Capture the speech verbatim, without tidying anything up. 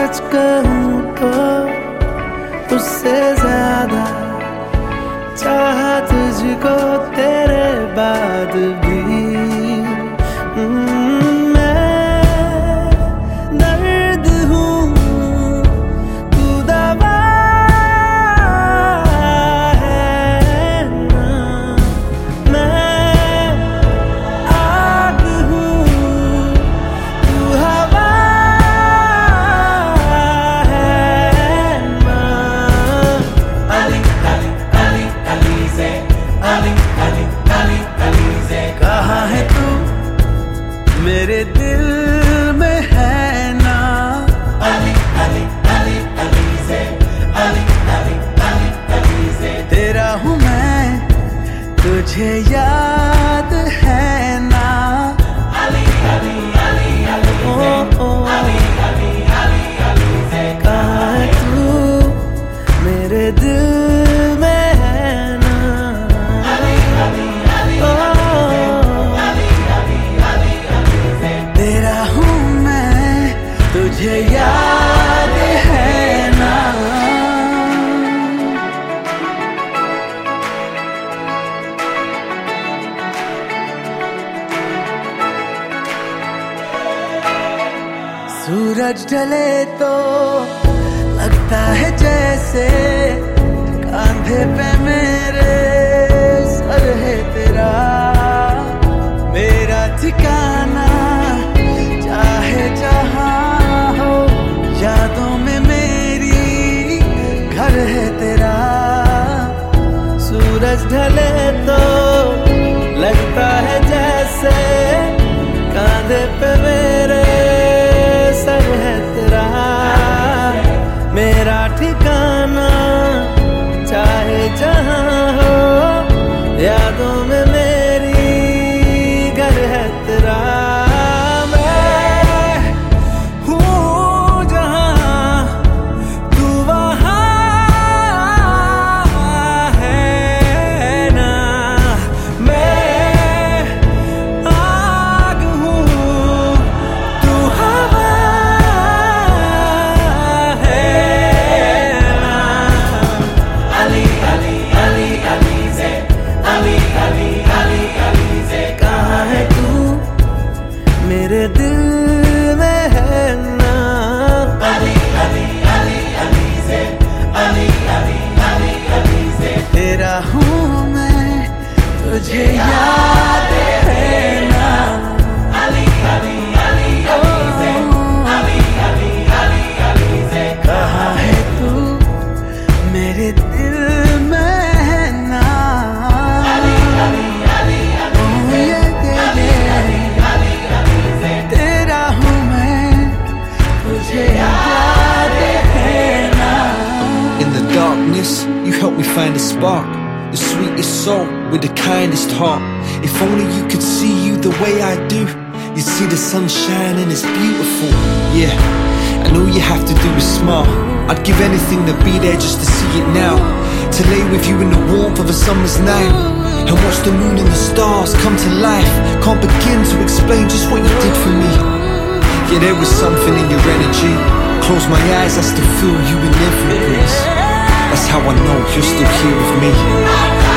सच कहूँ तो उससे ज्यादा चाहा तुझको तेरे बाद भी। मैं दर्द हूँ तू दवा है ना, मैं आग हूँ तू हवा है ना। अली अली अली अलीज़े, अली अली अली अलीज़े, कहाँ है तू मेरे दिल में है ना। अली अली अली अलीज़े, अली अली अली अलीज़े, तेरा हूँ मैं तुझे याद है ना। अली अली अली अलीज़े, अली अली अली अलीज़े, कहाँ है तू मेरे दिल में है ना। अली अली अली अली अली अली अलीज़े, तेरा हूँ मैं तुझे याद है ना। सूरज ढले तो लगता है जैसे कांधे पे मेरे सर है तेरा। मेरा ठिकाना चाहे जहाँ हो, यादों में मेरी घर है तेरा। सूरज ढले तो लगता है जैसे कांधे पे मेरे सर है तेरा। मेरा ठिकाना चाहे जहाँ हो, यादों में मेरी घर है तेरा। मैं हूँ जहाँ तू वहाँ है ना। मैं आग हूँ तू हवा है ना। अली अली अली अलीज़े, अली अली अली अलीज़े, कहाँ है तू मेरे दिल में है ना। अली अली अली अलीज़े, अली अली अली अलीज़े, तेरा हूँ मैं तुझे याद है ना। अली अली अली अलीज़े, अली अली अली अलीज़े, कहाँ है तू मेरे दिल में है ना। अली अली अली अलीज़े, तेरा हूँ मैं तुझे याद है ना। In the darkness, you help me find a spark, the sweetest soul with the kindest heart. If only you could see you the way I do, you'd see the sunshine and it's beautiful. Yeah, and all you have to do is smile. I'd give anything to be there just to see it now, to lay with you in the warmth of a summer's night and watch the moon and the stars come to life. Can't begin to explain just what you did for me. Yeah, there was something in your energy. Close my eyes, I still feel you in every breeze. That's how I know you're still here with me.